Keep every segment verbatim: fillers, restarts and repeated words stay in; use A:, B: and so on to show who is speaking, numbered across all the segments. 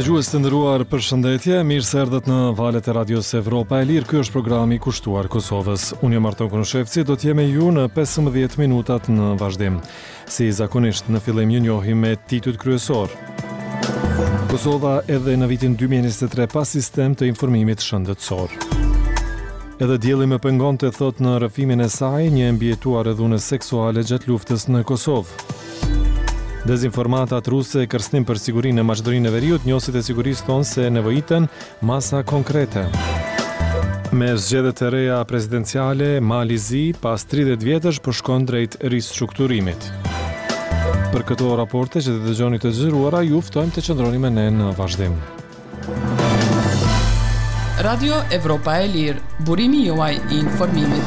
A: Dëgjues të nderuar, përshëndetje, mirë se erdhët në valët e Radios Evropa e Lirë. Ky është programi i kushtuar Kosovës. Unë jam Arton Konoshevci, do të jem me ju në pesëmbëdhjetë minutat në vazhdim. Si zakonisht, në fillim ju njohim me titujt kryesor. Kosova edhe në vitin dy mijë e njëzet e tre pa sistem të informimit shëndetësor. Edhe dielli më pengonte, thot në rrëfimin e saj, një mbijetuar e dhunës seksuale gjatë luftës në Kosovë. Dezinformatat ruse kërcënim për sigurinë në Maqedoninë e Veriut, njësit e sigurisë thonë se nevojiten masa konkrete. Me zgjedhjet e reja prezidenciale, Mali Zi pas tridhjetë vjetësh po shkon drejt ristrukturimit. Për këto raporte që të dëgjoni të zgjeruara, ju ftojmë të qëndroni me ne në vazhdim.
B: Radio Evropa e Lirë, burimi juaj i informimit.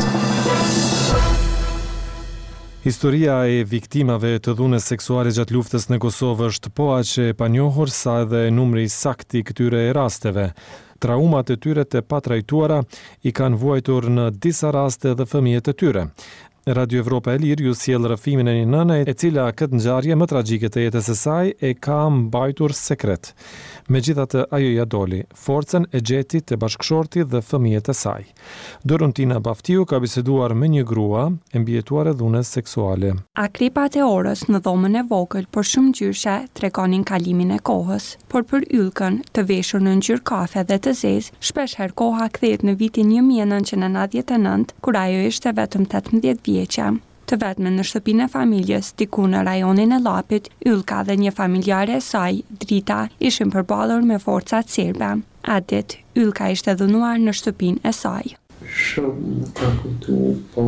A: Historia e viktimave të dhunës seksuale gjatë luftës në Kosovë është po aq e panjohur sa edhe numri sakt i këtyre rasteve. Traumat e tyre të patrajtuara i kanë vuajtur në disa raste edhe fëmijët e tyre. Radio Evropa e Lirë ju sjell rrëfimin e një nëne e cila këtë ngjarje më tragjike të jetës së saj e ka mbajtur sekret. Megjithatë, ajo ja doli, forcën e gjeti të bashkëshorti dhe fëmijët e saj. Dorontina Baftiu ka biseduar me një grua e mbijetuar e dhunës seksuale.
C: Akripat e orës në dhomën e vogël për shumë gjyshe tregonin kalimin e kohës, por për Ylkën, të veshur në ngjyrë kafe dhe të zezë, shpesh herë koha kthehet në vitin një mijë e nëntëqind e nëntëdhjetë e nëntë, kur ajo ishte vetëm tetëmbëdhjetë vjeçë. Të vetme në shtëpinë e familjes, diku në rajonin e Llapit, Ylka dhe një familjare e saj, Drita, ishin përballur me forcat serbe. Atë ditë, Ylka ishte dhunuar në shtëpinë e saj.
D: Shumë të kujtu, po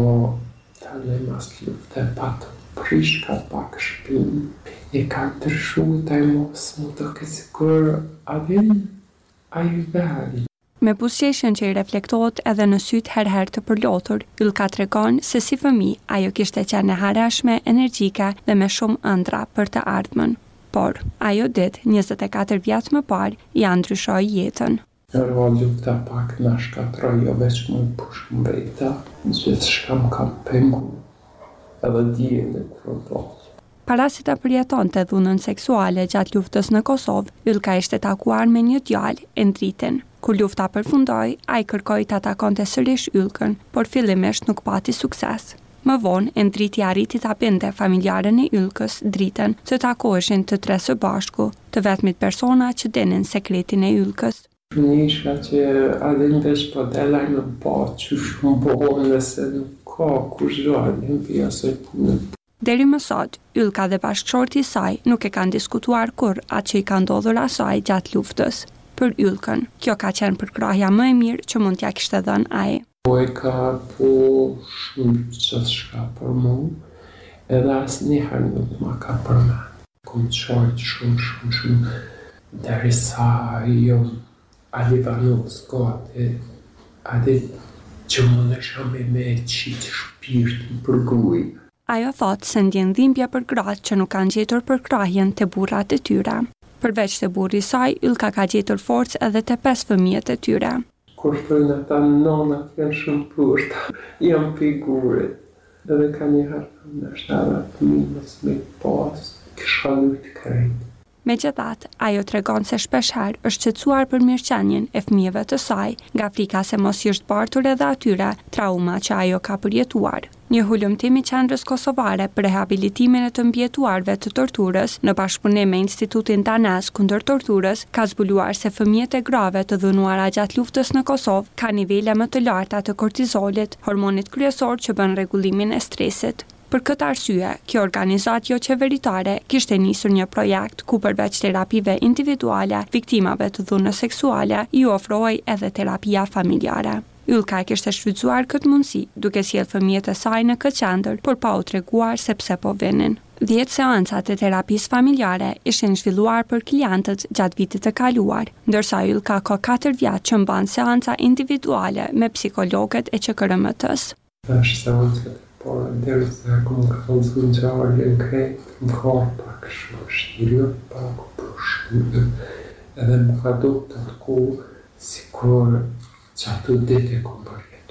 D: tani mas lufte pat prish ka pak shtëpinë. E ka tërshu taj mos mu të kësikur adin a i veri.
C: Me buzëqeshjen që i reflektohet edhe në sytë herher të përlotur, Ylka tregon se si fëmijë ajo kishte qenë e harashme, energjike dhe me shumë ëndra për të ardhmen. Por ajo ditë, njëzet e katër vjet më parë, ja ndryshoi jetën.
D: Nërva lufta pak në shkatroj, jo veç më push mbrejta, gjithë shkam ka pengu, edhe djeli kërë bëllë.
C: Para si të përjetonte dhunën seksuale gjatë luftës në Kosovë, Ylka ishte takuar me një djalë, Endritin. Kur lufta përfundoi, ai kërkoi ta takonte sërish Ylkën, por fillimisht nuk pati sukses. Më vonë, Endriti arriti ta binte familjaren e Ylkës, Dritën, të takoheshin të tre së bashku, të vetmit persona që dinin sekretin e Ylkës.
D: Nisha që adin veç po delaj në po që shumë bohë nëse nuk ka kush do adin për jasoj punë.
C: Deri më sot, Ylka dhe bashkëshorti i saj nuk e kanë diskutuar kur atë që i ka ndodhur asaj gjatë luftës. Për Ylkën, kjo ka qenë përkrahja më e mirë që mund t'ja kishte dhënë ai.
D: Po e ka po shumë që shka për mu, edhe asë njëherë nuk ma ka për me. Kom qojtë shumë, shumë, shumë, deri sa jo Alivanus gati, adi që më nësha me me qitë shpirtin për gruj.
C: Ajo thotë se ndjen dhimbje për gratë që nuk kanë gjetur përkrahjen të burrat e tyre. Përveç të burri saj, Ylka ka gjetur forcë edhe të pesë fëmijët e tyre.
D: Kur thënë ata nonat janë shumë purta, jam figurit. Edhe ka një harë në shtarat minës me pas, kisha lujtë krejt.
C: Megjithatë, ajo tregon se shpeshherë është shqetësuar për mirëqenien e fëmijëve të saj, nga frika se mos i është bartur edhe atyre trauma që ajo ka përjetuar. Një hulumtim i qendrës kosovare për rehabilitimin e të mbijetuarve të torturës në bashkëpunim me Institutin Danez kundër torturës ka zbuluar se fëmijët e grave të dhunuara gjatë luftës në Kosovë ka nivele më të larta të kortizolit, hormonit kryesor që bën rregullimin e stresit. Për këtë arsye, kjo organizatë jo qeveritare kishte nisur një projekt ku përveç terapive individuale, viktimave të dhunës seksuale i ofrohej edhe terapia familjare. Ylka kishte shfrytzuar këtë mundësi, duke sjellë fëmijët e saj në këtë qendër, por pa u treguar se pse po vinin. Dhjetë seancat e terapisë familjare ishin zhvilluar për klientët gjatë vitit të kaluar, ndërsa Ylka ka katër vjet që mban seanca individuale me psikologët e Q K R M T-s.
D: Tash seancat por deri sa kom kalzuar gjarë krejt, më ka pak shumë shtirë, pak përshtypje, edhe më ka do të ku sikur që ato dete kom përjetu.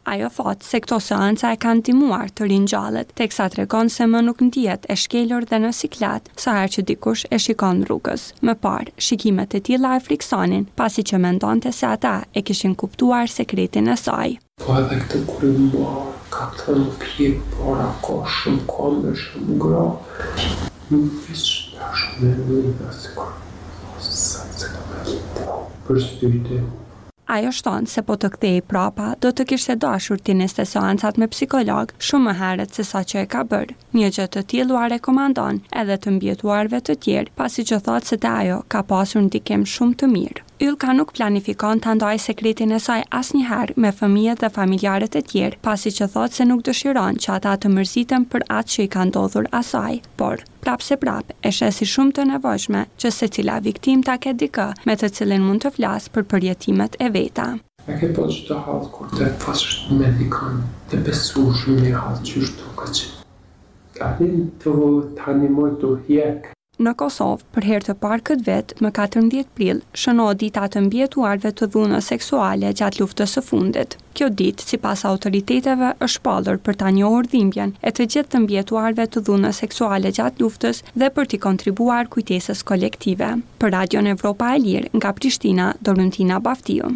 C: Ajo thotë se këto seanca e kanë ndihmuar të rinjallët, teksa tregon se më nuk ndihet e shkelur dhe në siklet sa herë që dikush e shikon rrugës. Më parë, shikimet e tilla e friksonin, pasi që mendonte se ata e kishin kuptuar sekretin e saj.
D: Po edhe këtë kur i marë, ka të në pjekë, para ka shumë kome, shumë gra. Nuk vishë nga shumë e nëjë, se kur sa të ka me për styrte.
C: Ajo shtonë se po të kthej prapa, do të kishte dashur të niste seancat me psikolog shumë më herët se sa që e ka bërë. Një gjë të tillë u rekomandon edhe të mbjetuarve të tjerë, pasi që thotë se te ajo ka pasur ndikim shumë të mirë. Ylka nuk planifikon të ndaj sekretin e saj asnjëherë me fëmijët dhe familjarët e tjerë, pasi që thotë se nuk dëshiron që ata të mërziten për atë që i ka ndodhur asaj, por prap se prap e shesi shumë të nevojshme që secila viktim ta ketë dikë me të cilin mund të flasë për përjetimet e veta.
D: E ke po që të halë kur të fasësht medikon të besu shumë një halë që është të që. Alin të të animoj të hjek.
C: Në Kosovë, për herë të parë këtë vit, më katërmbëdhjetë prill, shënohet dita të mbjetuarve të dhunës seksuale gjatë luftës së fundit. Kjo ditë, sipas autoriteteve, është shpallur për ta njohur dhimbjen e të gjithë të mbjetuarve të dhunës seksuale gjatë luftës dhe për t'i kontribuar kujtesës kolektive. Për Radion Evropa e Lirë, nga Prishtina, Doruntina Baftiu.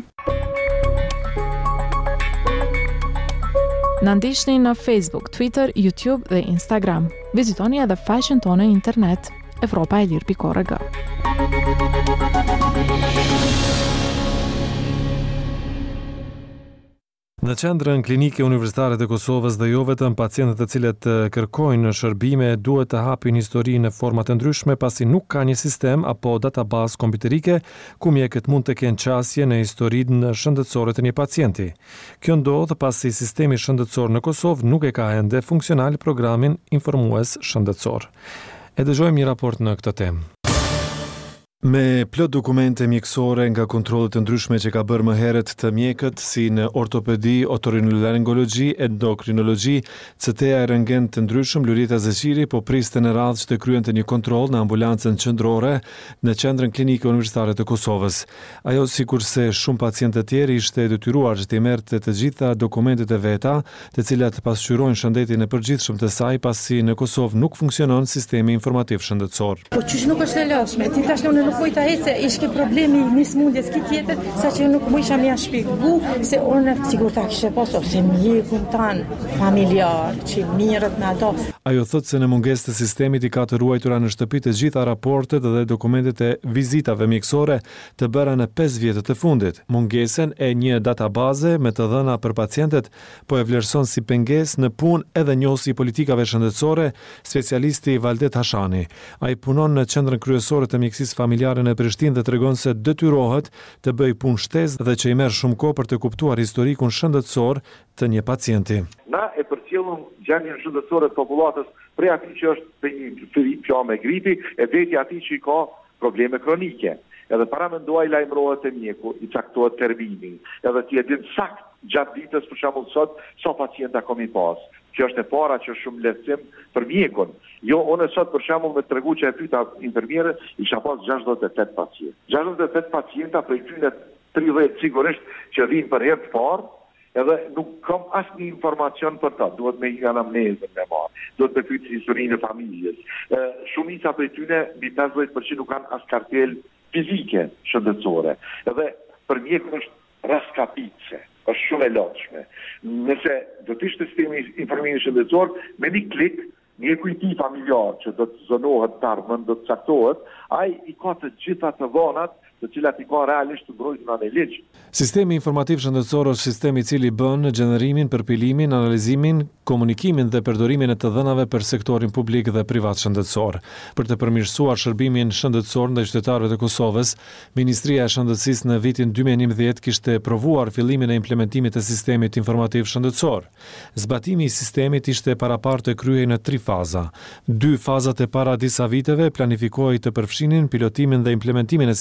E: Na ndiqni në Facebook, Twitter, YouTube dhe Instagram. Vizitoni edhe faqen tonë internet evropa e lirë pikë org.
A: Në qendrën klinike universitare të Kosovës dhe jo vetëm pacientët të cilët kërkojnë shërbime duhet të hapin histori në forma të ndryshme pasi nuk ka një sistem apo databazë kompjuterike ku mjekët mund të kenë qasje në historinë shëndetësore të një pacienti. Kjo ndodh pasi sistemi shëndetësor në Kosovë nuk e ka ende funksional programin informues shëndetësor. E dëgjojmë një raport në këtë temë. Me plot dokumente mjekësore nga kontrollet të ndryshme që ka bërë më herët të mjekët, si në ortopedi, otorinolaringologji, endokrinologji, C T A e rentgen të ndryshëm, Lulita Zeqiri po priste në radhë që të kryente një kontroll në ambulancën qendrore në qendrën klinike universitare të Kosovës. Ajo, sikurse shumë pacientë të tjerë, ishte detyruar që të merrte të gjitha dokumentet e veta, të cilat pasqyrojnë shëndetin e përgjithshëm të saj, pasi në Kosovë nuk funksionon sistemi informativ shëndetësor.
F: Po çish nuk është e lëshme, ti tash nuk Nuk pojta hece, ishke problemi një smundjes ki tjetër, sa që nuk më isha mja shpiku, se unë sigur ta kishe pas, ose mjekun tanë familjar, që mirët me ato.
A: Ajo thot se në mungesë të sistemit i ka të ruajtura në shtëpi të gjitha raportet dhe dokumentet e vizitave mjekësore të bëra në pesë vjetët e fundit. Mungesen e një databaze me të dhëna për pacientet po e vlerëson si pengesë në punë edhe njohësi politikave shëndetësore, specialisti Valdet Hashani. Ai punon në qendrën kryesore të mjekësisë familjare në Prishtinë dhe tregon se detyrohet të bëj punë shtesë dhe që i merr shumë kohë për të kuptuar historikun shëndetësor të një pacienti.
G: Na e përcjellëm gjendjen shëndetësore të popullatës prej atij që është për një pjamë gripi e deri atij që i ka probleme kronike. Edhe para menduaj lajmërohet e mjeku, i caktohet termini, edhe ti e din sakt gjatë ditës për shembull sot sa pacienta komi pas. Kjo është e para që është shumë lehtësim për mjekun. Jo, unë sot për shembull me tregu që e pyeta infermierë, isha pas gjashtëdhjetë e tetë pacientë. gjashtëdhjetë e tetë pacienta prej tyre tridhjetë sigurisht që vinë për herë të parë, edhe nuk kam asnjë informacion për ta. Duhet me një anamnezën me marë, duhet me pyet historinë e familjes. Shumica prej tyre, mbi pesëdhjetë përqind nuk kanë as kartel fizike shëndetësore. Edhe për mjekun është raskapitse, është shumë e lotshme. Nëse do të ishte sistemi informimi shëndetësor, me një klik, mjeku i tij familjar që do të zonohet të ardhmen, do të caktohet, ai i ka të gjitha të dhënat të cilat i ka realisht të mbrojtura në ligj.
A: Sistemi informativ shëndetësor është sistemi i cili bën gjenerimin, përpilimin, analizimin, komunikimin dhe përdorimin e të dhënave për sektorin publik dhe privat shëndetësor. Për të përmirësuar shërbimin shëndetësor ndaj qytetarëve të Kosovës, Ministria e Shëndetësisë në vitin dy mijë e njëmbëdhjetë kishte provuar fillimin e implementimit të sistemit informativ shëndetësor. Zbatimi i sistemit ishte paraparë të kryhej në tri faza. Dy fazat e para disa viteve planifikohej të përfshinin pilotimin dhe implementimin e sistemit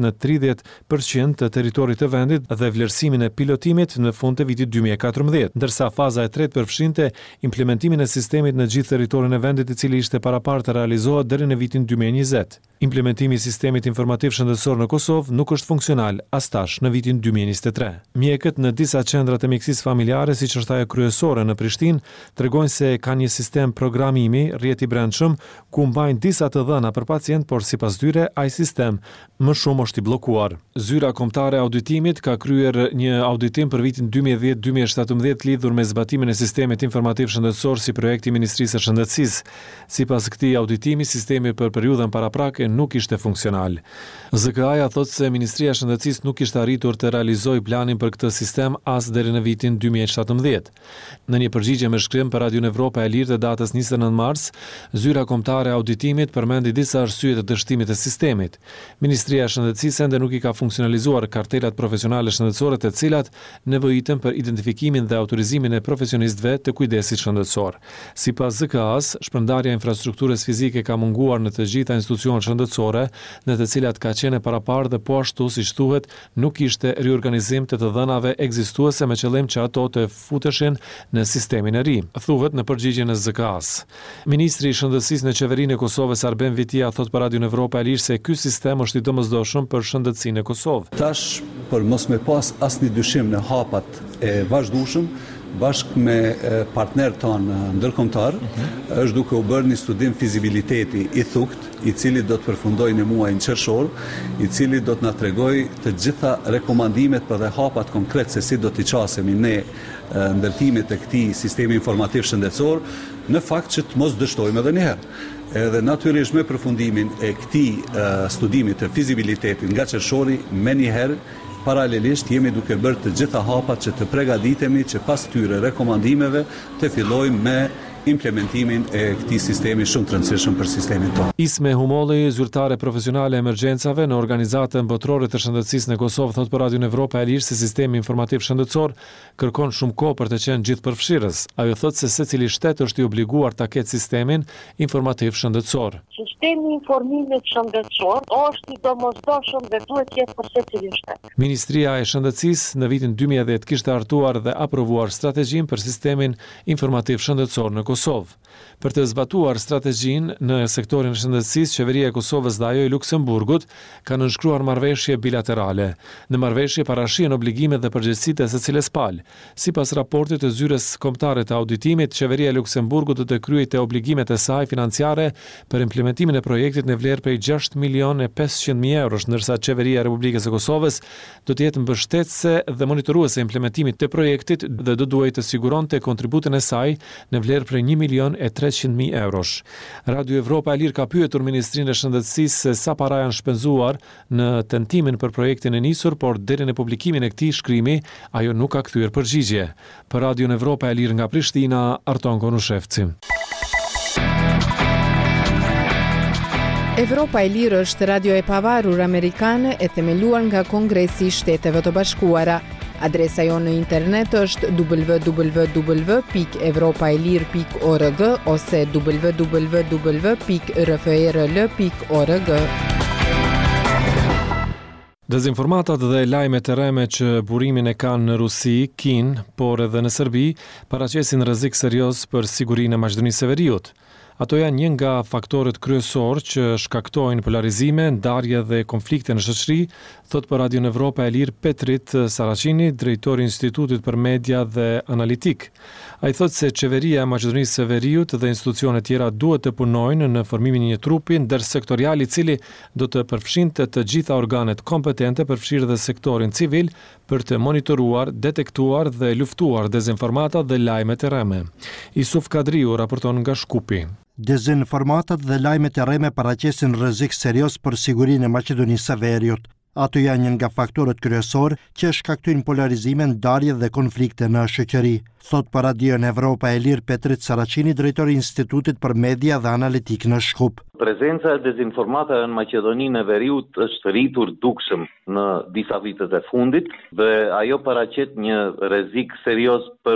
A: në tridhjetë përqind të territorit të vendit dhe vlerësimin e pilotimit në fund të vitit dy mijë e katërmbëdhjetë, ndërsa faza e tretë përfshinte implementimin e sistemit në gjithë territorin e vendit, i cili ishte paraparë të realizohet deri në vitin dy mijë e njëzet. Implementimi i sistemit informativ shëndetësor në Kosovë nuk është funksional as tash në vitin dy mijë e njëzet e tre. Mjekët në disa qendra të mjekësisë familjare, siç është ajo kryesore në Prishtinë, tregojnë se ka një sistem programimi rrjeti brendshëm ku mbajnë disa të dhëna për pacient, por sipas tyre ai sistem më shumë është i bllokuar. Zyra Kombëtare e Auditimit ka kryer një auditim për vitin dy mijë e dhjetë dy mijë e shtatëmbëdhjetë lidhur me zbatimin e sistemit informativ shëndetësor si projekt i Ministrisë së Shëndetësisë. Sipas këtij auditimi, sistemi për periudhën paraprake nuk ishte funksional. Z K A-ja thotë se Ministria e Shëndetësisë nuk kishte arritur të realizojë planin për këtë sistem as deri në vitin dy mijë e shtatëmbëdhjetë. Në një përgjigje me shkrim për Radio Evropa e Lirë të datës njëzet e nëntë mars, Zyra Kombëtare e Auditimit përmendi disa arsye të dështimit të sistemit. Ministria e Shëndetësisë ende nuk i ka funksionalizuar kartelat profesionale shëndetësore, të cilat nevojiten për identifikimin dhe autorizimin e profesionistëve të kujdesit shëndetësor. Sipas Z K A-s, shpërndarja e infrastrukturës fizike ka munguar në të gjitha institucionet shëndetësore, në të cilat ka qenë paraparë dhe po ashtu siç thuhet, nuk ishte riorganizim të të dhënave ekzistuese me qëllim që ato të futeshin në sistemin e ri, thuhet në përgjigjen e Z K A-s. Ministri i Shëndetësisë në qeverinë e Kosovës Arben Vitia thot për Radio Evropa e Lirë se ky sistem është i domosdoshëm për shëndetësinë e Kosovë.
H: Tash, për mos me pas asnjë dyshim në hapat e vazhdueshëm, bashkë me partner tonë ndërkombëtar, uh-huh. është duke u bërë një studim fizibiliteti i thukt, i cili do të përfundojë në muajin qershor, i cili do të na tregojë të gjitha rekomandimet për dhe hapat konkret se si do t'i qasemi ne ndërtimit e këtij sistemi informativ shëndetësor, në fakt që të mos dështojmë edhe një herë. Edhe natyrisht me përfundimin e këtij studimit të fizibilitetit nga qershori, me një herë paralelisht jemi duke bërë të gjitha hapat që të pregaditemi që pas tyre rekomandimeve të fillojmë me implementimin e këtij sistemi shumë të rëndësishëm për sistemin tonë.
A: Isme Humolli, zyrtare profesionale e emergjencave në Organizatën Botërore të Shëndetësisë në Kosovë, thot për Radio Evropa e Lirë se sistemi informativ shëndetësor kërkon shumë kohë për të qenë gjithëpërfshirës. Ajo thot se secili shtet është i obliguar ta ketë sistemin informativ shëndetësor.
I: Sistemi informimit shëndetësor është i domosdoshëm dhe duhet të jetë për secilin shtet.
A: Ministria e Shëndetësisë në vitin dy mijë e dhjetë kishte hartuar dhe aprovuar strategjinë për sistemin informativ shëndetësor në Kosovë. Për të zbatuar strategjinë në sektorin e shëndetësisë, qeveria e Kosovës dhe ajo i Luksemburgut kanë nënshkruar marrëveshje bilaterale. Në marrëveshje parashihen obligimet dhe përgjegjësitë e secilës palë. Sipas raportit të Zyrës Kombëtare të Auditimit, qeveria e Luksemburgut do të kryejë obligimet e saj financiare për implementimin e projektit në vlerë prej gjashtë milionë e pesëqind mijë eurosh, ndërsa qeveria e Republikës së Kosovës do të jetë mbështetëse dhe monitoruese e implementimit të projektit dhe do duhej të siguronte kontributin e saj në vlerë prej një milion e treqind mijë eurosh. Radio Evropa e Lirë ka pyetur Ministrinë e Shëndetësisë se sa para janë shpenzuar në tentimin për projektin e nisur, por deri në publikimin e këtij shkrimi ajo nuk ka kthyer përgjigje. Për Radio Evropa e Lirë nga Prishtina, Arton Konushevci.
J: Evropa e Lirë është radio e pavarur amerikane e themeluar nga Kongresi i Shteteve të Bashkuara. Adresa jonë në internet është w w w pikë evropaelir pikë org ose w w w pikë r f r l pikë org.
A: Dezinformatat dhe lajmet e rreme që burimin e kanë në Rusi, Kinë, por edhe në Serbi, paraqesin rrezik serioz për sigurinë e Maqedonisë së Veriut. Ato janë një nga faktorët kryesor që shkaktojnë polarizime, ndarje dhe konflikte në shoqëri, thot për Radio Evropa e Lirë Petrit Saracini, drejtori i Institutit për Media dhe Analitik. Ai thot se qeveria e Maqedonisë së Veriut dhe institucionet tjera duhet të punojnë në formimin e një trupi ndërsektorial i cili do të përfshinte të gjitha organet kompetente, përfshirë dhe sektorin civil, për të monitoruar, detektuar dhe luftuar dezinformatat dhe lajmet e rreme. Isuf Kadriu raporton nga Shkupi.
K: Dezinformatat dhe lajmet e rreme paraqesin rrezik serioz për sigurinë e Maqedonisë së Veriut. Ato janë një nga faktorët kryesor që shkaktojnë polarizime, ndarje dhe konflikte në shoqëri, thot për Radio Evropa e Lirë Petrit Saracini, drejtori i Institutit për Media dhe Analitik në Shkup.
L: Prezenca e dezinformatave në Maqedoninë e Veriut është rritur dukshëm në disa vitet e fundit dhe ajo paraqet një rrezik serioz për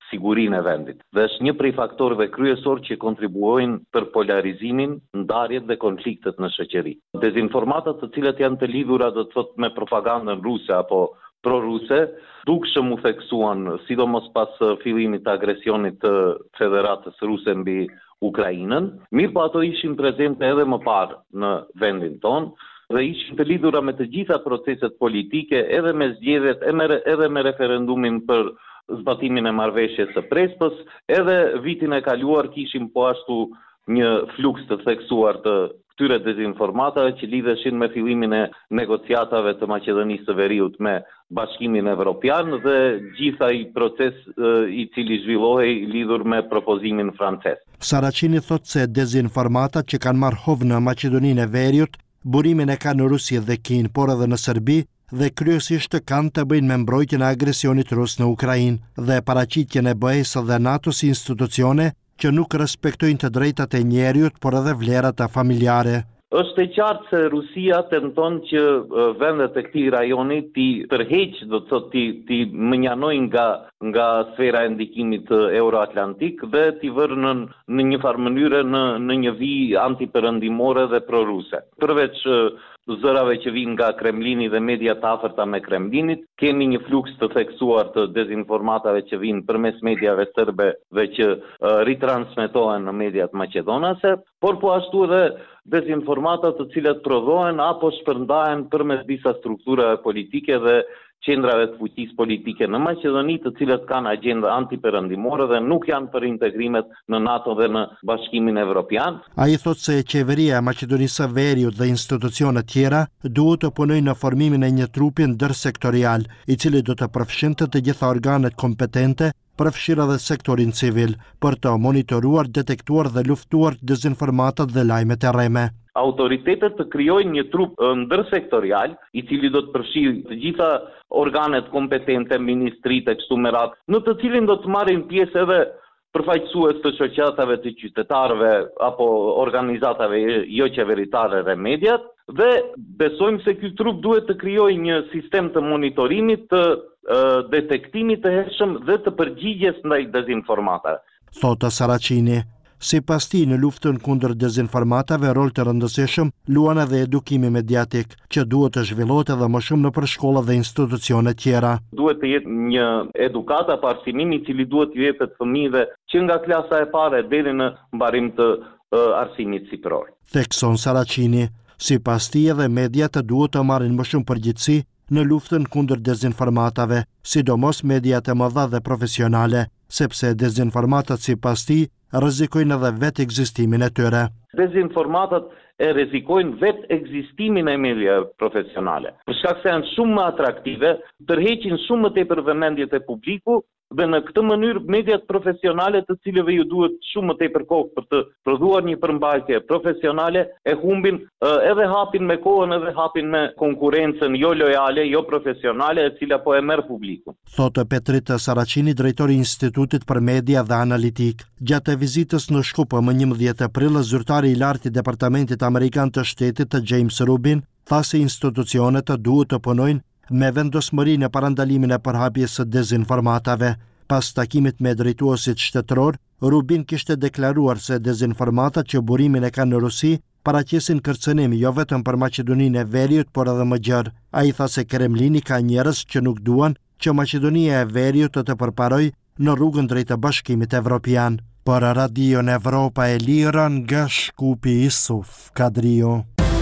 L: sigurinë e vendit. Dhe është një prej faktorëve kryesor që kontribuojnë për polarizimin, ndarjet dhe konfliktet në shoqëri. Dezinformatat të cilat janë të lidhura do të thotë me propagandën ruse apo pro-ruse, dukshëm u theksuan, sidomos pas fillimit të agresionit të Federatës Ruse mbi Ukrainën, mirë po ato ishin prezente edhe më parë në vendin tonë, dhe ishin të lidhura me të gjitha proceset politike, edhe me zgjedhjet, edhe me referendumin për zbatimin e marrëveshjes së Prespës, edhe vitin e kaluar kishim po ashtu një fluks të theksuar të këtyre dezinformatave që lidheshin me fillimin e negociatave të Maqedonisë së Veriut me Bashkimin Evropian dhe gjitha i proces i cili zhvillohej lidhur me propozimin francez.
K: Saracini thot se dezinformatat që kanë marrë hovë në Maqedoninë e Veriut burimin e kanë në Rusi dhe Kinë, por edhe në Serbi, dhe kryesisht kanë të bëjnë me mbrojtjen e agresionit rus në Ukrainë dhe paraqitjen e B E S dhe NATO si institucione që nuk respektojnë të drejtat e njerëzit, por edhe vlerat e familjare.
L: Është e qartë se Rusia tenton që vendet e këtij rajoni ti tërheq, do të thotë ti ti mënjanojnë nga nga sfera e ndikimit euroatlantik dhe ti vërë në, në një farë mënyrë në në një vijë antiperëndimore dhe proruse. Përveç zërave që vinë nga Kremlini dhe media të afërta me Kremlinit, kemi një fluks të theksuar të dezinformatave që vinë përmes mediave serbe dhe që uh, ritransmetohen në mediat maqedonase, por po ashtu edhe dezinformata të cilat prodhohen apo shpërndahen përmes disa strukturave politike dhe qendrave të fuqisë politike në Maqedoni, të cilat kanë agjenda antiperëndimore dhe nuk janë për integrimet në NATO dhe në Bashkimin Evropian.
K: Ai thotë se qeveria e Maqedonisë së Veriut dhe institucionet tjera duhet të punojnë në formimin e një trupi ndërsektorial, i cili do të përfshinte të gjitha organet kompetente, përfshirë edhe sektorin civil, për të monitoruar, detektuar dhe luftuar dezinformatat dhe lajmet e rreme.
L: Autoritetet të krijojnë një trup ndërsektorial, i cili do të përfshijë të gjitha organet kompetente, ministritë e kështu me radhë, në të cilin do të marrin pjesë edhe përfaqësues të shoqatave të qytetarëve apo organizatave jo qeveritare dhe mediat, dhe besojmë se ky trup duhet të krijojë një sistem të monitorimit, të uh, detektimit të hershëm dhe të përgjigjes ndaj dezinformatave.
K: Thotë Saracini. Si pas ti, në luftën kundër dezinformatave, rol të rëndësishëm luan edhe edukimi mediatik, që duhet të zhvillohet edhe më shumë në për shkolla dhe institucione tjera.
L: Duhet të jetë një edukata parsimimi, cili duhet të jepet fëmijëve që nga klasa e parë deri në mbarim të uh, arsimit sipëror.
K: Thekson Saracini, si pas ti edhe mediat duhet të marrin më shumë përgjegjësi në luftën kundër dezinformatave, sidomos mediat e mëdha dhe profesionale, sepse dezinformatat si pas ti rrezikojnë edhe vetë ekzistimin e tyre.
L: Dezinformatat e rrezikojnë vetë ekzistimin e mediave profesionale. Për shkak se janë shumë më atraktive, tërheqin shumë më tepër vëmendjet e publiku dhe në këtë mënyrë mediat profesionale, të cilëve ju duhet shumë më tepër kohë për të prodhuar një përmbajtje profesionale, e humbin edhe hapin me kohën edhe hapin me konkurrencën jo lojale, jo profesionale, e cila po e merr publikun.
K: Thotë Petrit Saracini, drejtori i Institutit për Media dhe Analitik. Gjatë vizitës në Shkup më njëmbëdhjetë prill, zyrtari i lartë i Departamentit Amerikan të Shtetit të James Rubin tha se institucionet duhet të punojnë me vendosmëri në parandalimin e përhapjes së dezinformatave. Pas takimit me drejtuesit shtetëror, Rubin kishte deklaruar se dezinformatat që burimin e kanë në Rusi paraqesin kërcënim jo vetëm për Maqedoninë e Veriut, por edhe më gjerë. Ai tha se Kremlini ka njerëz që nuk duan që Maqedonia e Veriut të të përparojë në rrugën drejt të Bashkimit Evropian. Për Radion Evropa e Lirë, nga Shkupi, Isuf Kadrio.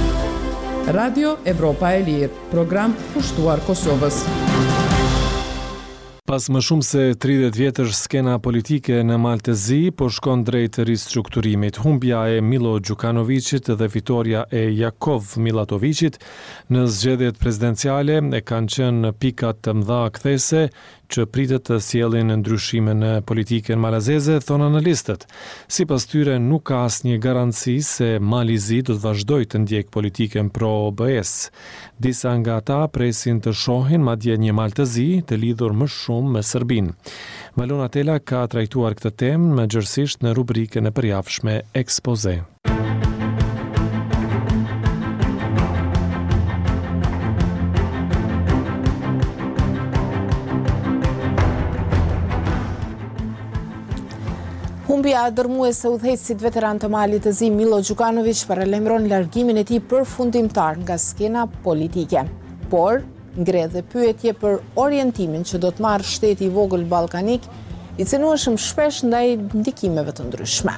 B: Radio Evropa e Lirë, program pushtuar Kosovës.
A: Pas më shumë se tridhjetë vjetësh, skena politike në Maltezi po shkon drejt ristrukturimit. Humbja e Milo Đukanovićit dhe fitoria e Jakov Milatovicit në zgjedhjet prezidenciale e kanë qenë pikat të mëdha kthese që pritet të sjellin ndryshime në politikën malazeze, thonë analistët. Sipas tyre nuk ka asnjë garanci se Malizi do të vazhdojë të ndjek politikën pro B E S. Disa nga ata presin të shohin madje një Maltezi të lidhur më shumë me Serbinë. Valona Tela ka trajtuar këtë temë më gjërësisht në rubrikën e përjavshme Ekspoze.
J: Humbja dërmuese udhëheqësit veteran të Malit të Zi Milo Gjukanović paralajmëron largimin e tij përfundimtar nga skena politike. Por ngre dhe pyetje për orientimin që do të marrë shteti i vogël ballkanik, i cënueshëm shpesh ndaj ndikimeve të ndryshme.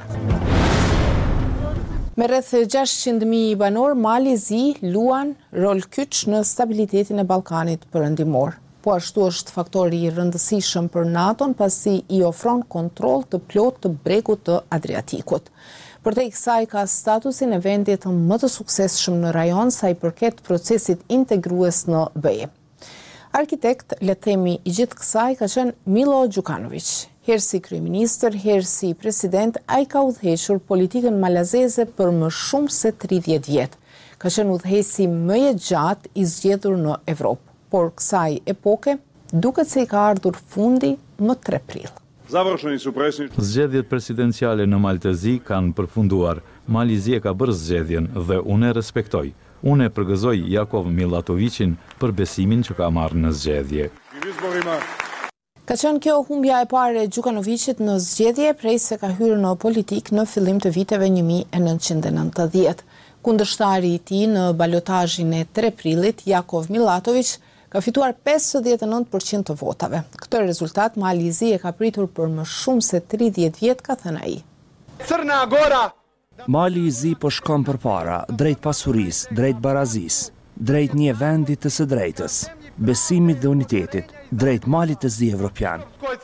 J: Me rreth gjashtëqind mijë banor, Mali Zi luan rol kyç në stabilitetin e Ballkanit perëndimor. Po ashtu është faktori i rëndësishëm për NATO-n pasi i ofron kontroll të plotë të bregut të Adriatikut. Përtej kësaj ka statusin e vendit më të suksesshëm në rajon sa i përket procesit integrues në B E. Arkitekt, le të themi i gjithë kësaj ka qenë Milo Gjukanović. Herë si kryeministër, herë si president, ai ka udhëhequr politikën malazeze për më shumë se tridhjetë vjet. Ka qenë udhëheqësi më i gjatë i zgjedhur në Evropë. Por kësaj epoke duket se i ka ardhur fundi më tre prill.
M: Zgjedhjet presidenciale në Malë të Zi kanë përfunduar. Mali Zi e ka bërë zgjedhjen dhe unë e respektoj. Unë e përgëzoj Jakov Milatovicin për besimin që ka marrë në zgjedhje.
J: Ka qenë kjo humbja e parë e Gjukanovićit në zgjedhje prej se ka hyrë në politik në fillim të viteve një mijë e nëntëqind e nëntëdhjetë. Kundërshtari i tij në balotazhin e tre prillit, Jakov Milatović, ka fituar pesëdhjetë e nëntë përqind të votave. Këtë rezultat Mali i Zi e ka pritur për më shumë se tridhjetë vjet, ka thënë ai.
N: Mali i Zi po shkon përpara, drejt pasurisë, drejt barazisë, drejt një vendi të së drejtës, besimit dhe unitetit, drejt Malit të Zi evropian.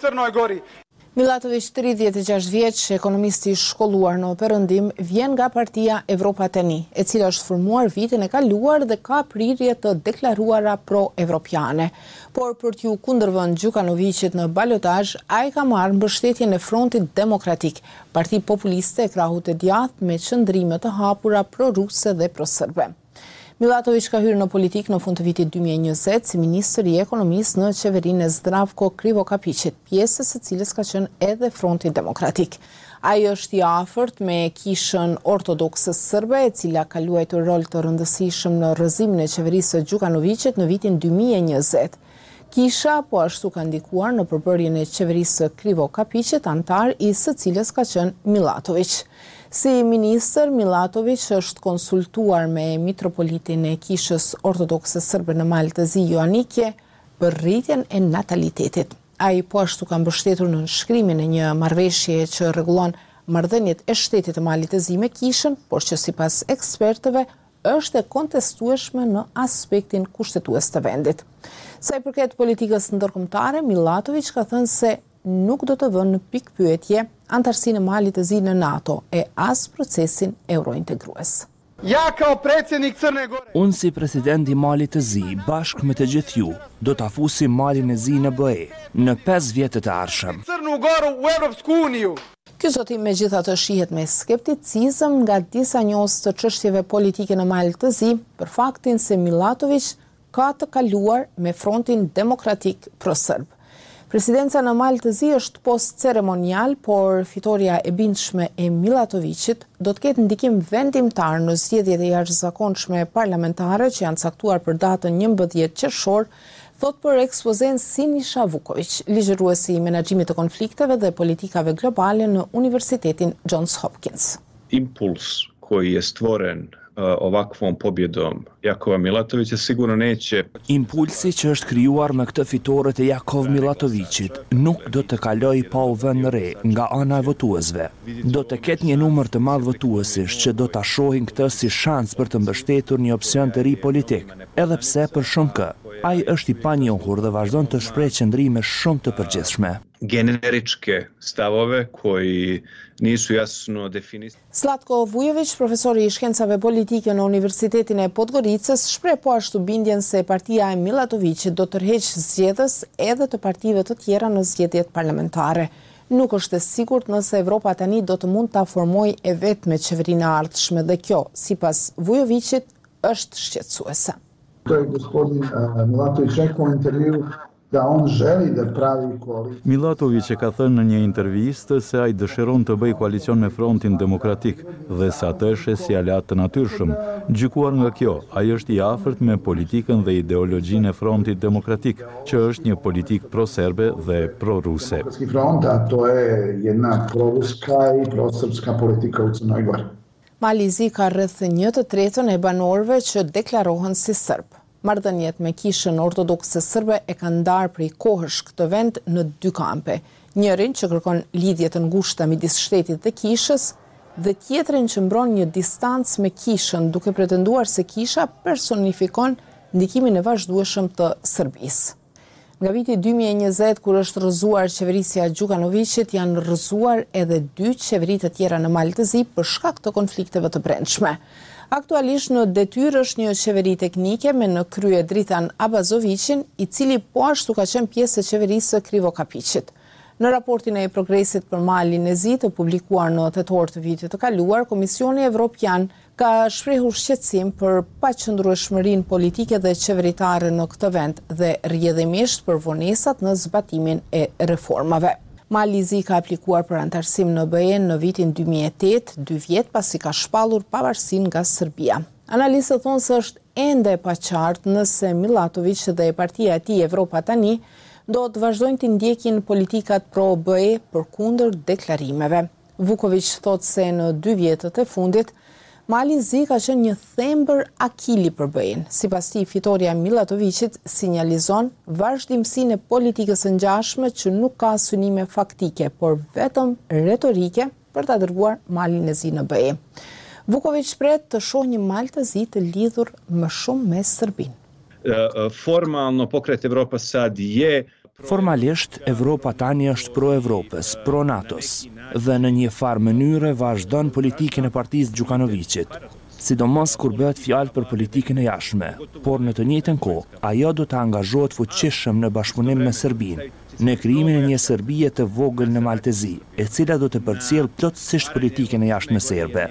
J: Milatović, tridhjetë e gjashtë vjeç, ekonomisti i shkolluar në Perëndim, vjen nga partia Evropa Tani, e cila është formuar vitin e kaluar dhe ka prirje të deklaruara pro-evropiane. Por për t'ju kundërvënë Gjukanovićit në balotazh, ai ka marrë mbështetjen e Frontit Demokratik, parti populiste e krahut të djathtë me qëndrime të hapura pro-ruse dhe pro-serbe. Milatović ka hyrë në politik në fund të vitit dy mijë e njëzet si ministër i ekonomisë në qeverinë e Zdravko Krivokapićit, pjesës së cilës ka qenë edhe Fronti Demokratik. Ai është i afërt me kishën ortodokse serbe, e cila ka luajtur rol të rëndësishëm në rrëzimin e qeverisë së Gjukanovićit në vitin dy mijë e njëzet. Kisha po ashtu ka ndikuar në përbërjen e qeverisë së Krivokapićit, antar i së cilës ka qenë Milatović. Si ministër, Milatović është konsultuar me mitropolitin e kishës ortodokse serbe në Malë të Zi Joanikje për rritjen e natalitetit. Ai po ashtu ka mbështetur në nënshkrimin e një marrëveshje që rregullon marrëdhëniet e shtetit të Malit të Zi me kishën, por që sipas ekspertëve është e kontestueshme në aspektin kushtetues të vendit. Sa i përket politikës ndërkombëtare, Milatović ka thënë se nuk do të vënë në pikpyetje antarësinë e Malit të Zi në NATO e as procesin eurointegrues.
N: Ja kao predsjednik Crne Gore. Unë si president i Malit të Zi, bashkë me të gjithë ju, do të afusim Malin e Zi në B E në pesë vjetët e ardhshëm.
J: Crnu Goru u Evropsku Uniju. Ky zotim megjithatë shihet me skepticizëm nga disa njohës të çështjeve politike në Mal të Zi për faktin se Milatović ka të kaluar me Frontin Demokratik pro-serb. Presidenca në Malë të Zi është post ceremonial, por fitoria e bindshme e Milatovićit do të ketë ndikim vendimtar në zgjedhjet e jashtëzakonshme parlamentare që janë caktuar për datën njëmbëdhjetë qershor, thot për ekspozen Siniša Vuković, ligjëruesi i menaxhimit të konflikteve dhe politikave globale në Universitetin Johns Hopkins.
O: Impuls koji je stvoren ovakvom pobjedom Jakova Milatovića sigurno neće.
N: Impulsi që është krijuar me këtë fitore të Jakov Milatovićit nuk do të kaloj pa u vënë re nga ana e votuesve. Do të ketë një numër të madh votuesish që do ta shohin këtë si shans për të mbështetur një opsion të ri politik, edhe pse për shumë kë ai është i panjohur dhe vazhdon të shprehë qëndrime shumë të përgjithshme.
O: Generičke stavove koji nisu jasno definisani.
J: Zlatko Vujović, profesori i shkencave politike në Universitetin e Podgoricës, shpreh po ashtu bindjen se partia e Milatovićit do tërheqë zgjedhës edhe të partive të tjera në zgjedhjet parlamentare. Nuk është e sigurt nëse Evropa tani do të mund ta formojë e vet me qeverinë e ardhshme dhe kjo, sipas Vujovićit, është shqetësuese.
P: To je gospodin Milatović rekao u intervju, da on želi da pravi koaliciju.
M: Milatović e ka thënë në një intervistë se ai dëshiron të bëjë koalicion me Frontin Demokratik dhe se atë është si aleat të natyrshëm. Gjykuar nga kjo, ai është i afërt me politikën dhe ideologjinë e Frontit Demokratik, që është një politikë pro-serbe dhe pro-ruse.
P: Front, a to je jedna proruska i prosrpska politika u Crnoj Gori.
J: Malizi ka rreth një të tretën e banorëve që deklarohen si serb. Marrëdhëniet me kishën ortodokse serbe e kanë ndarë prej kohësh këtë vend në dy kampe. Njërin që kërkon lidhje të ngushta midis shtetit dhe kishës dhe tjetrin që mbron një distancë me kishën, duke pretenduar se kisha personifikon ndikimin e vazhdueshëm të Serbisë. Nga viti dy mijë e njëzet, kur është rrëzuar qeverisja Gjukanovićit, janë rrëzuar edhe dy qeveri të tjera në Maltëzi për shkak të konflikteve të brendshme. Aktualisht në detyrë është një qeveri teknike me në krye Dritan Abazovićin, i cili po ashtu ka qenë pjesë e qeverisë Krivo Kapiqit. Në raportin e progresit për Malin e Zi të publikuar në tetor të vitit të kaluar, Komisioni Evropian ka shprehur shqetësim për paqëndrueshmërinë politike dhe qeveritare në këtë vend dhe rrjedhimisht për vonesat në zbatimin e reformave. Malizi ka aplikuar për antarësim në B E në vitin dy mijë e tetë, dy vjet pasi ka shpallur pavarësinë nga Serbia. Analistët thonë se është ende e paqartë nëse Milatović dhe partia e tij Evropa tani do të vazhdojnë të ndjekin politikat pro B E përkundër deklarimeve. Vuković thotë se në dy vjetët e fundit Malizi ka qenë një thembër akili për B E-n. Sipas tij, fitoria e Milatovićit sinjalizon vazhdimsinë e politikës së ngjashme që nuk ka synime faktike, por vetëm retorike për ta dërguar Malin e Zi në B E. Vuković pret të shohë një Malë të Zi të lidhur më shumë me Serbinë.
O: Formalno pokret Evropa sad je
N: Formalisht, Evropa tani është pro-Evropës, pro-Natos, dhe në një farë mënyre vazhdon politikën e partisë Gjukanovićit, sidomos kur bëhet fjalë për politikën e jashtme, por në të njëjtën kohë, ajo do të angazhohet fuqishëm në bashkëpunim me Serbinë, në krijimin e një Serbie të vogël në Maltezi, e cila do të përcjellë plotësisht politikën e jashtme serbe.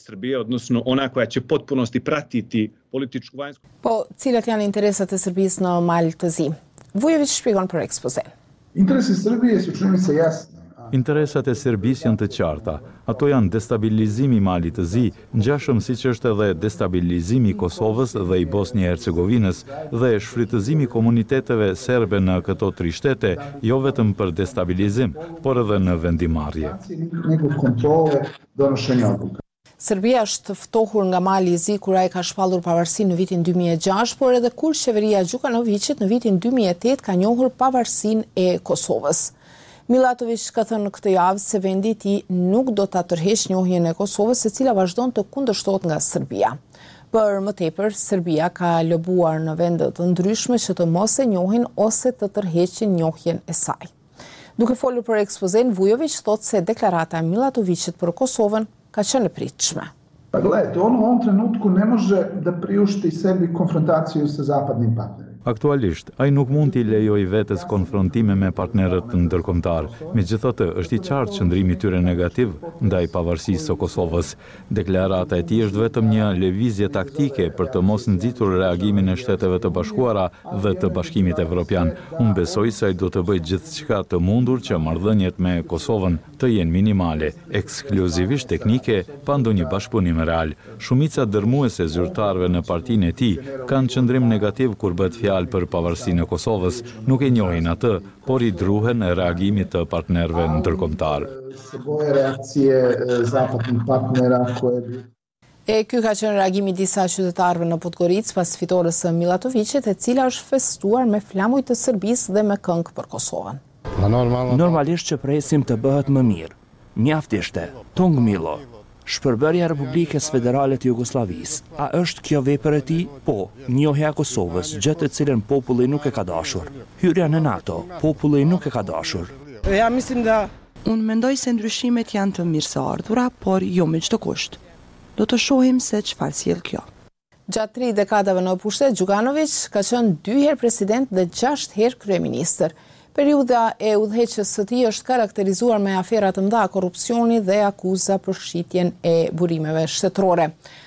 J: Po, cilat janë interesat e Serbisë në Maltezi? Vujović shpjegon për ekspozen.
P: Interesi Serbije su čini mi se jasni.
M: Interesat e Serbisë janë të qarta. Ato janë destabilizimi i Malit të Zi, ngjashëm siç është edhe destabilizimi i Kosovës dhe i Bosnjë e Hercegovinës dhe shfrytëzimi i komuniteteve serbe në këto tri shtete, jo vetëm për destabilizim, por edhe në vendimarrje.
P: Nekog kontrole donošenja odluka.
J: Serbia është ftohur nga Mali i Zi kur ai ka shpallur pavarësinë në vitin dy mijë e gjashtë, por edhe kur qeveria Gjukanovićit në vitin dy mijë e tetë ka njohur pavarësinë e Kosovës. Milatović ka thënë këtë javë se vendi i tij nuk do ta tërheqë njohjen e Kosovës, e cila vazhdon të kundërshtohet nga Serbia. Për më tepër, Serbia ka lobuar në vende të ndryshme që të mos e njohin ose të tërheqin njohjen e saj. Duke folur për ekspozen, Vujović thotë se deklarata e Milatovićit për Kosovën ka qenë e pritshme.
P: Pa gledajte, on u ovom trenutku ne može da priušti sebi konfrontaciju sa zapadnim partnerima.
M: Aktualisht, ai nuk mund t'i lejoj vetes konfrontime me partnerët ndërkombëtar. Megjithatë, është i qartë qëndrimi i tyre negativ ndaj pavarësisë së Kosovës. Deklarata e tij është vetëm një lëvizje taktike për të mos nxitur reagimin e Shteteve të Bashkuara dhe të Bashkimit Evropian. Unë besoj se ai do të bëjë gjithçka të mundur që marrëdhëniet me Kosovën të jenë minimale, ekskluzivisht teknike, pa ndonjë bashkëpunim real. Shumica dërmuese zyrtarëve në partinë e tij kanë qëndrim negativ kur bëhet fjalë për pavarësinë e Kosovës, nuk e njohin atë, por i druhen e reagimit të partnerëve ndërkombëtar.
P: Se boje reakcije zapadnih partnera koje
J: E ky ka qenë reagimi i disa qytetarëve në Podgoricë pas fitores së Milatovićit, e cila është festuar me flamuj të Serbisë dhe me këngë për Kosovën.
N: Normalisht që presim të bëhet më mirë. Mjaft ishte, Tong Milo, shpërbërja e Republikës Federale të Jugosllavisë. A është kjo vepër e tij? Po, njohja e Kosovës, gjë të cilën populli nuk e ka dashur. Hyrja në NATO, populli nuk e ka dashur.
Q: Ja mislim da unë mendoj se ndryshimet janë të mirëseardhura, por jo me çdo kusht. Do të shohim se çfarë sjell kjo.
J: Gjatë tri dekadave në pushtet, Gjukanović ka qenë dy herë president dhe gjashtë herë kryeministër. Periudha e udhëheqjes së tij është karakterizuar me afera të mëdha korrupsioni dhe akuza për shitjen e burimeve shtetërore.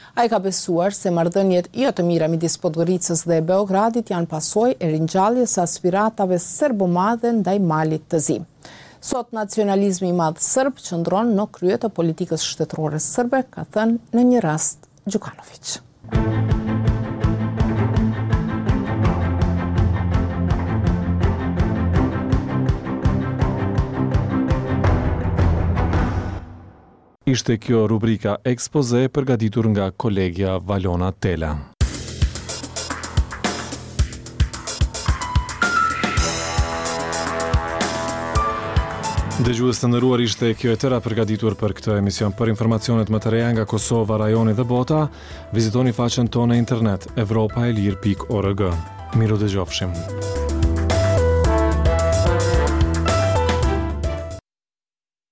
J: Ai ka besuar se marrëdhëniet jo të mira midis Podgoricës dhe Beogradit janë pasojë e ringjalljes së aspiratave serbomadhe ndaj Malit të Zi. Sot nacionalizmi i madh serb qëndron në krye të politikës shtetërore serbe, ka thënë në një rast Gjukanović.
A: Ishte kjo rubrika Ekspoze përgatitur nga kolegja Valona Tela. Dëgjues të nderuar, ishte kjo e tëra përgatitur për këtë emision. Për informacionet më të reja nga Kosova, rajoni dhe bota, vizitoni faqen tonë në internet evropaelir pikë org. Miru dëgjofshim.